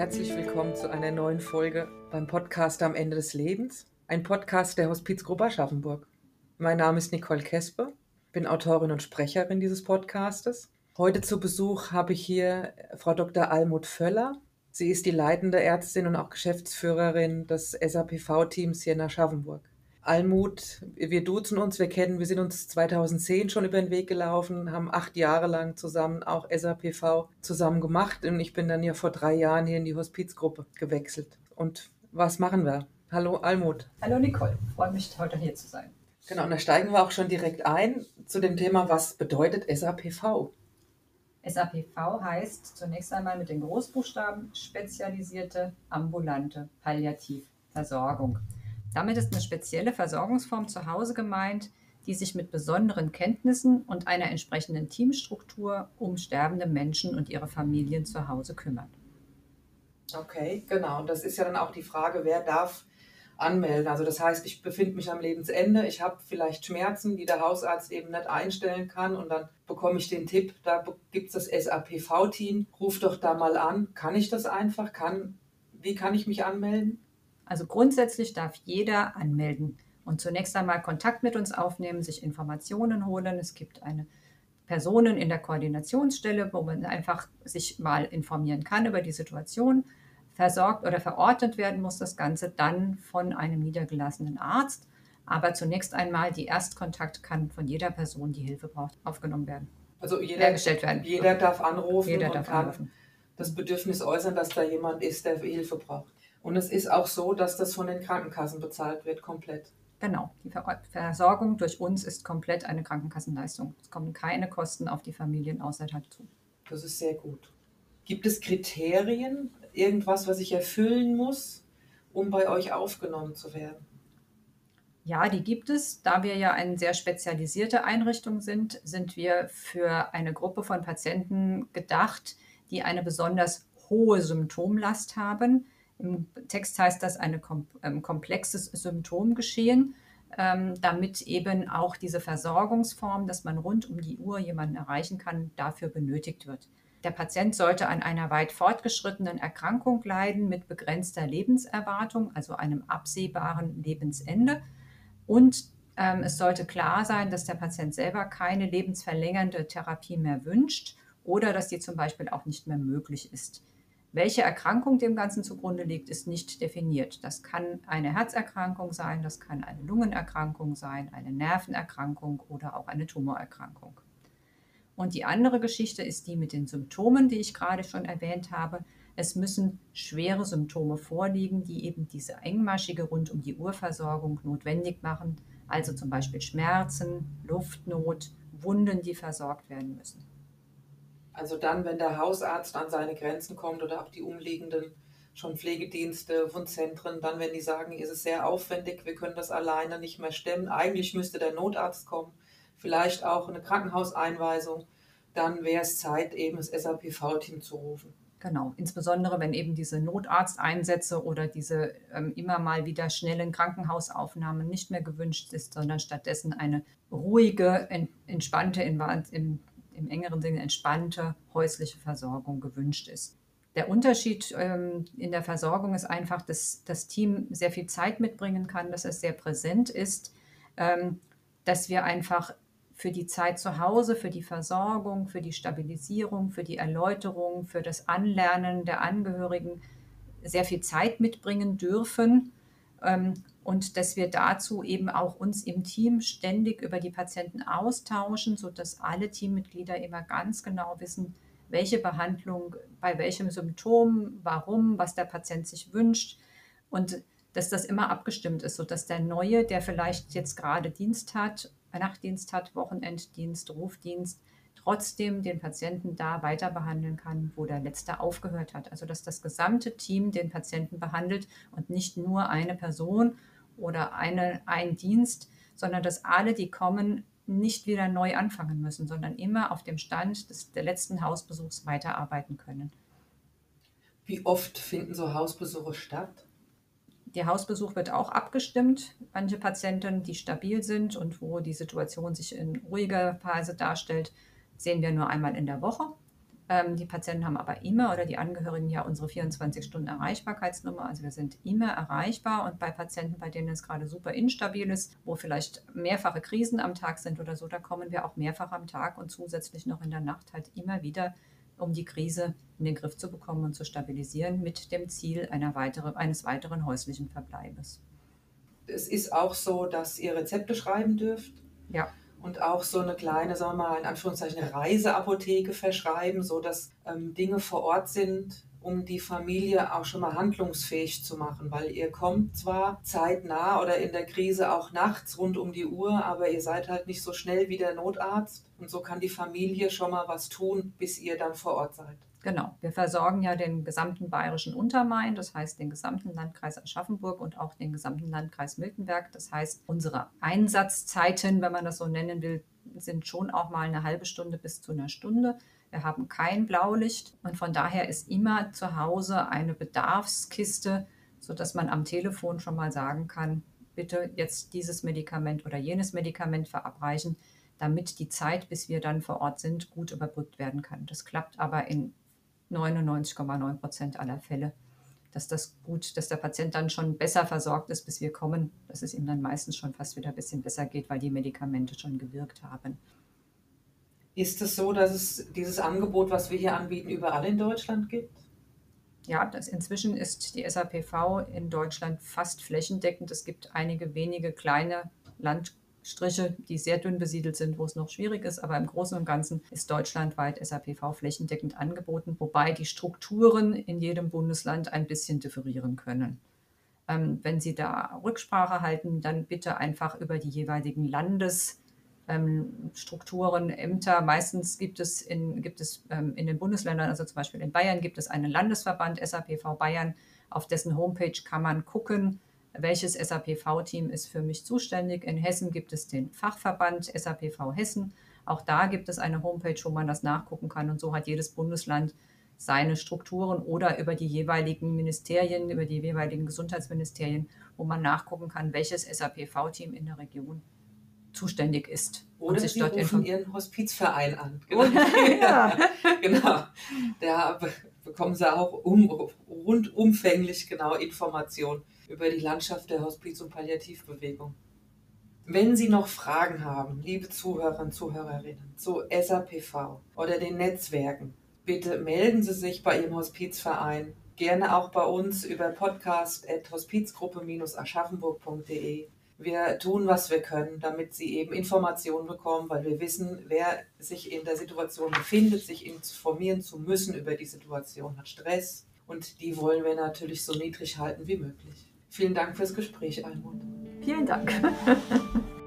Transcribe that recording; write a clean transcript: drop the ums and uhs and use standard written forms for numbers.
Herzlich willkommen zu einer neuen Folge beim Podcast am Ende des Lebens, ein Podcast der Hospizgruppe Aschaffenburg. Mein Name ist Nicole Kespe, bin Autorin und Sprecherin dieses Podcastes. Heute zu Besuch habe ich hier Frau Dr. Almut Völler. Sie ist die leitende Ärztin und auch Geschäftsführerin des SAPV-Teams hier in Aschaffenburg. Almut, wir duzen uns, wir sind uns 2010 schon über den Weg gelaufen, haben 8 Jahre lang zusammen auch SAPV zusammen gemacht und ich bin dann ja vor 3 Jahren hier in die Hospizgruppe gewechselt. Und was machen wir? Hallo Almut. Hallo Nicole, freue mich heute hier zu sein. Genau, und da steigen wir auch schon direkt ein zu dem Thema, was bedeutet SAPV? SAPV heißt zunächst einmal mit den Großbuchstaben spezialisierte ambulante Palliativversorgung. Damit ist eine spezielle Versorgungsform zu Hause gemeint, die sich mit besonderen Kenntnissen und einer entsprechenden Teamstruktur um sterbende Menschen und ihre Familien zu Hause kümmert. Okay, genau. Und das ist ja dann auch die Frage, wer darf anmelden. Also das heißt, ich befinde mich am Lebensende, ich habe vielleicht Schmerzen, die der Hausarzt eben nicht einstellen kann und dann bekomme ich den Tipp, da gibt es das SAPV-Team, ruf doch da mal an. Kann ich das einfach? Wie kann ich mich anmelden? Also grundsätzlich darf jeder anmelden und zunächst einmal Kontakt mit uns aufnehmen, sich Informationen holen. Es gibt eine Personen in der Koordinationsstelle, wo man einfach sich mal informieren kann über die Situation. Versorgt oder verordnet werden muss das Ganze dann von einem niedergelassenen Arzt. Aber zunächst einmal, die Erstkontakt kann von jeder Person, die Hilfe braucht, aufgenommen werden. Also hergestellt werden. Jeder darf anrufen Jeder und darf kann anrufen. das Bedürfnis äußern, dass da jemand ist, der Hilfe braucht. Und es ist auch so, dass das von den Krankenkassen bezahlt wird, komplett. Genau, die Versorgung durch uns ist komplett eine Krankenkassenleistung. Es kommen keine Kosten auf die Familien außer dazu. Das ist sehr gut. Gibt es Kriterien, irgendwas, was ich erfüllen muss, um bei euch aufgenommen zu werden? Ja, die gibt es. Da wir ja eine sehr spezialisierte Einrichtung sind, sind wir für eine Gruppe von Patienten gedacht, die eine besonders hohe Symptomlast haben. Im Text heißt das ein komplexes Symptomgeschehen, damit eben auch diese Versorgungsform, dass man rund um die Uhr jemanden erreichen kann, dafür benötigt wird. Der Patient sollte an einer weit fortgeschrittenen Erkrankung leiden mit begrenzter Lebenserwartung, also einem absehbaren Lebensende. Und es sollte klar sein, dass der Patient selber keine lebensverlängernde Therapie mehr wünscht oder dass die zum Beispiel auch nicht mehr möglich ist. Welche Erkrankung dem Ganzen zugrunde liegt, ist nicht definiert. Das kann eine Herzerkrankung sein, das kann eine Lungenerkrankung sein, eine Nervenerkrankung oder auch eine Tumorerkrankung. Und die andere Geschichte ist die mit den Symptomen, die ich gerade schon erwähnt habe. Es müssen schwere Symptome vorliegen, die eben diese engmaschige Rund-um-die-Uhr-Versorgung notwendig machen, also zum Beispiel Schmerzen, Luftnot, Wunden, die versorgt werden müssen. Also dann, wenn der Hausarzt an seine Grenzen kommt oder auch die umliegenden schon Pflegedienste, Wundzentren, dann, wenn die sagen, ist es sehr aufwendig, wir können das alleine nicht mehr stemmen, eigentlich müsste der Notarzt kommen, vielleicht auch eine Krankenhauseinweisung, dann wäre es Zeit, eben das SAPV-Team zu rufen. Genau, insbesondere wenn eben diese Notarzteinsätze oder diese immer mal wieder schnellen Krankenhausaufnahmen nicht mehr gewünscht ist, sondern stattdessen eine ruhige, entspannte, im engeren Sinne entspannte häusliche Versorgung gewünscht ist. Der Unterschied in der Versorgung ist einfach, dass das Team sehr viel Zeit mitbringen kann, dass es sehr präsent ist, dass wir einfach für die Zeit zu Hause, für die Versorgung, für die Stabilisierung, für die Erläuterung, für das Anlernen der Angehörigen sehr viel Zeit mitbringen dürfen und dass wir dazu eben auch uns im Team ständig über die Patienten austauschen, sodass alle Teammitglieder immer ganz genau wissen, welche Behandlung, bei welchem Symptom, warum, was der Patient sich wünscht und dass das immer abgestimmt ist, sodass der Neue, der vielleicht jetzt gerade Dienst hat, Nachtdienst hat, Wochenenddienst, Rufdienst, trotzdem den Patienten da weiter behandeln kann, wo der Letzte aufgehört hat. Also dass das gesamte Team den Patienten behandelt und nicht nur eine Person oder ein Dienst, sondern dass alle, die kommen, nicht wieder neu anfangen müssen, sondern immer auf dem Stand der letzten Hausbesuchs weiterarbeiten können. Wie oft finden so Hausbesuche statt? Der Hausbesuch wird auch abgestimmt. Manche Patienten, die stabil sind und wo die Situation sich in ruhiger Phase darstellt, sehen wir nur einmal in der Woche. Die Patienten haben aber immer oder die Angehörigen ja unsere 24-Stunden-Erreichbarkeitsnummer. Also wir sind immer erreichbar und bei Patienten, bei denen es gerade super instabil ist, wo vielleicht mehrfache Krisen am Tag sind oder so, da kommen wir auch mehrfach am Tag und zusätzlich noch in der Nacht halt immer wieder, um die Krise in den Griff zu bekommen und zu stabilisieren mit dem Ziel eines weiteren häuslichen Verbleibes. Es ist auch so, dass ihr Rezepte schreiben dürft. Ja. Und auch so eine kleine, sagen wir mal, in Anführungszeichen Reiseapotheke verschreiben, sodass Dinge vor Ort sind, um die Familie auch schon mal handlungsfähig zu machen. Weil ihr kommt zwar zeitnah oder in der Krise auch nachts rund um die Uhr, aber ihr seid halt nicht so schnell wie der Notarzt. Und so kann die Familie schon mal was tun, bis ihr dann vor Ort seid. Genau, wir versorgen ja den gesamten bayerischen Untermain, das heißt den gesamten Landkreis Aschaffenburg und auch den gesamten Landkreis Miltenberg. Das heißt, unsere Einsatzzeiten, wenn man das so nennen will, sind schon auch mal eine halbe Stunde bis zu einer Stunde. Wir haben kein Blaulicht und von daher ist immer zu Hause eine Bedarfskiste, sodass man am Telefon schon mal sagen kann, bitte jetzt dieses Medikament oder jenes Medikament verabreichen, damit die Zeit, bis wir dann vor Ort sind, gut überbrückt werden kann. Das klappt aber in 99,9% aller Fälle, dass der Patient dann schon besser versorgt ist, bis wir kommen, dass es ihm dann meistens schon fast wieder ein bisschen besser geht, weil die Medikamente schon gewirkt haben. Ist es so, dass es dieses Angebot, was wir hier anbieten, überall in Deutschland gibt? Ja, inzwischen ist die SAPV in Deutschland fast flächendeckend. Es gibt einige wenige kleine Landstriche, die sehr dünn besiedelt sind, wo es noch schwierig ist. Aber im Großen und Ganzen ist deutschlandweit SAPV flächendeckend angeboten, wobei die Strukturen in jedem Bundesland ein bisschen differieren können. Wenn Sie da Rücksprache halten, dann bitte einfach über die jeweiligen Strukturen, Ämter. Meistens gibt es in den Bundesländern, also zum Beispiel in Bayern, gibt es einen Landesverband SAPV Bayern, auf dessen Homepage kann man gucken, welches SAPV-Team ist für mich zuständig. In Hessen gibt es den Fachverband SAPV Hessen. Auch da gibt es eine Homepage, wo man das nachgucken kann. Und so hat jedes Bundesland seine Strukturen oder über die jeweiligen Ministerien, über die jeweiligen Gesundheitsministerien, wo man nachgucken kann, welches SAPV-Team in der Region zuständig ist. Oder sich Sie dort rufen Ihren Hospizverein an. Genau. Ja. Genau. Da bekommen Sie auch rundumfänglich genau Informationen über die Landschaft der Hospiz- und Palliativbewegung. Wenn Sie noch Fragen haben, liebe Zuhörer und Zuhörerinnen, zu SAPV oder den Netzwerken, bitte melden Sie sich bei Ihrem Hospizverein, gerne auch bei uns über podcast@hospizgruppe-aschaffenburg.de. Wir tun, was wir können, damit Sie eben Informationen bekommen, weil wir wissen, wer sich in der Situation befindet, sich informieren zu müssen über die Situation, hat Stress und die wollen wir natürlich so niedrig halten wie möglich. Vielen Dank fürs Gespräch, Almut. Vielen Dank.